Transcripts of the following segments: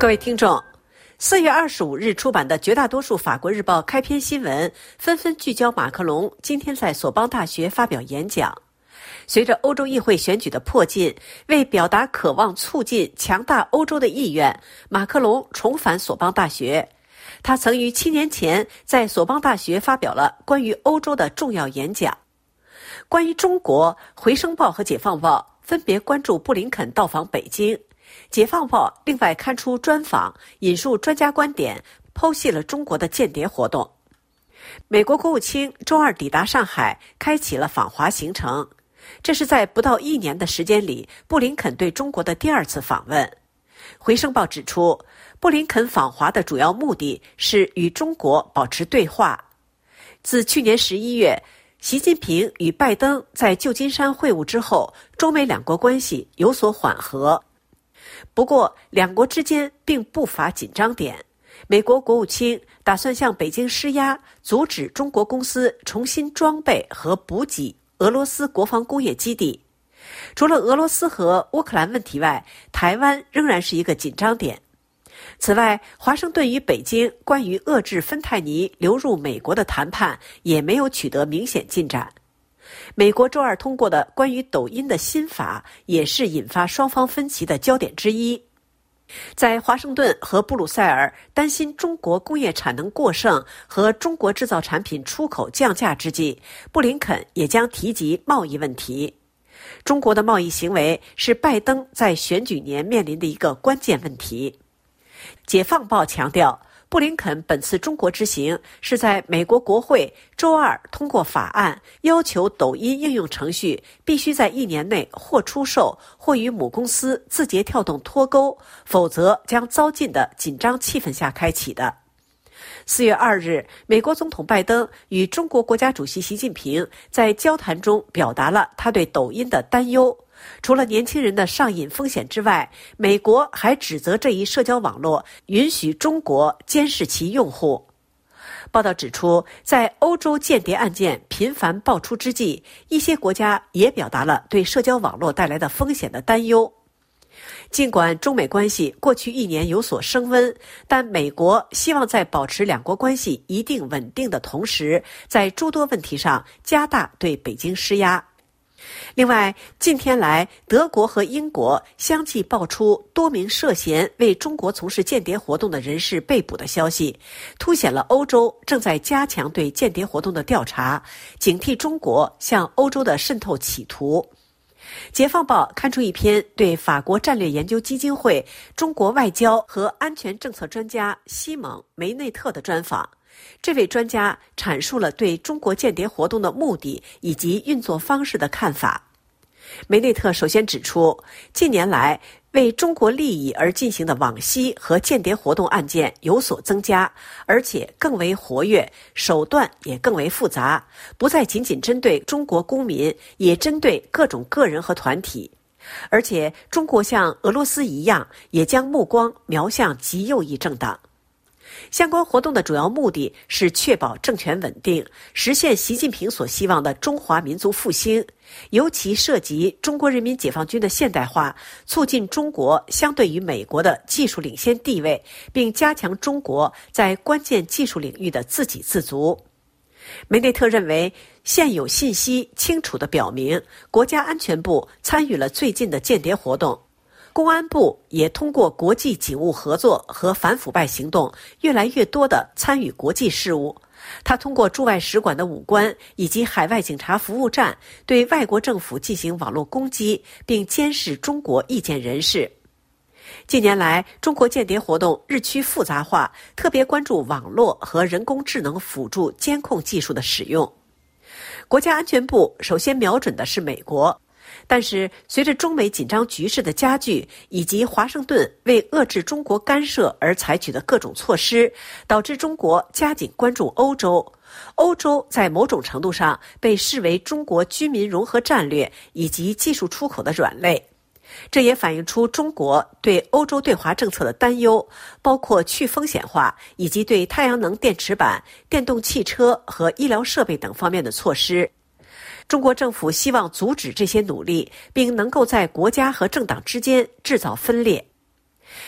各位听众，4月25日出版的绝大多数法国日报开篇新闻纷纷聚焦马克龙今天在索邦大学发表演讲。随着欧洲议会选举的迫近，为表达渴望促进强大欧洲的意愿，马克龙重返索邦大学。他曾于7年前在索邦大学发表了关于欧洲的重要演讲。关于中国，《回声报》和《解放报》分别关注布林肯到访北京。解放报另外刊出专访，引述专家观点，剖析了中国的间谍活动。美国国务卿周二抵达上海，开启了访华行程。这是在不到1年的时间里，布林肯对中国的第2次访问。回声报指出，布林肯访华的主要目的是与中国保持对话。自去年11月，习近平与拜登在旧金山会晤之后，中美两国关系有所缓和。不过，两国之间并不乏紧张点。美国国务卿打算向北京施压，阻止中国公司重新装备和补给俄罗斯国防工业基地。除了俄罗斯和乌克兰问题外，台湾仍然是一个紧张点。此外，华盛顿与北京关于遏制芬太尼流入美国的谈判也没有取得明显进展。美国周二通过的关于抖音的新法也是引发双方分歧的焦点之一。在华盛顿和布鲁塞尔担心中国工业产能过剩和中国制造产品出口降价之际，布林肯也将提及贸易问题。中国的贸易行为是拜登在选举年面临的一个关键问题。解放报强调，布林肯本次中国之行是在美国国会周二通过法案，要求抖音应用程序必须在1年内或出售或与母公司字节跳动脱钩，否则将遭禁的紧张气氛下开启的。4月2日，美国总统拜登与中国国家主席习近平在交谈中表达了他对抖音的担忧。除了年轻人的上瘾风险之外，美国还指责这一社交网络允许中国监视其用户。报道指出，在欧洲间谍案件频繁爆出之际，一些国家也表达了对社交网络带来的风险的担忧。尽管中美关系过去1年有所升温，但美国希望在保持两国关系一定稳定的同时，在诸多问题上加大对北京施压。另外，近天来，德国和英国相继爆出多名涉嫌为中国从事间谍活动的人士被捕的消息，凸显了欧洲正在加强对间谍活动的调查，警惕中国向欧洲的渗透企图。解放报刊出一篇对法国战略研究基金会中国外交和安全政策专家西蒙·梅内特的专访。这位专家阐述了对中国间谍活动的目的以及运作方式的看法。梅内特首先指出，近年来为中国利益而进行的网吸和间谍活动案件有所增加，而且更为活跃，手段也更为复杂，不再仅仅针对中国公民，也针对各种个人和团体。而且中国像俄罗斯一样，也将目光瞄向极右翼政党。相关活动的主要目的是确保政权稳定，实现习近平所希望的中华民族复兴，尤其涉及中国人民解放军的现代化，促进中国相对于美国的技术领先地位，并加强中国在关键技术领域的自给自足。梅内特认为，现有信息清楚地表明，国家安全部参与了最近的间谍活动。公安部也通过国际警务合作和反腐败行动，越来越多地参与国际事务。他通过驻外使馆的武官以及海外警察服务站，对外国政府进行网络攻击，并监视中国意见人士。近年来，中国间谍活动日趋复杂化，特别关注网络和人工智能辅助监控技术的使用。国家安全部首先瞄准的是美国。但是，随着中美紧张局势的加剧，以及华盛顿为遏制中国干涉而采取的各种措施，导致中国加紧关注欧洲。欧洲在某种程度上被视为中国军民融合战略以及技术出口的软肋。这也反映出中国对欧洲对华政策的担忧，包括去风险化以及对太阳能电池板、电动汽车和医疗设备等方面的措施。中国政府希望阻止这些努力，并能够在国家和政党之间制造分裂。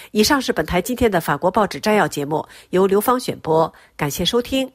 以上是本台今天的法国报纸摘要节目，由刘芳选播，感谢收听。